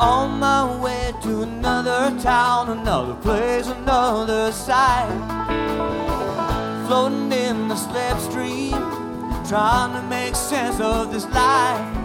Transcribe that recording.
on my way to another town, another place, another sight. Floating in the slipstream, trying to make sense of this life.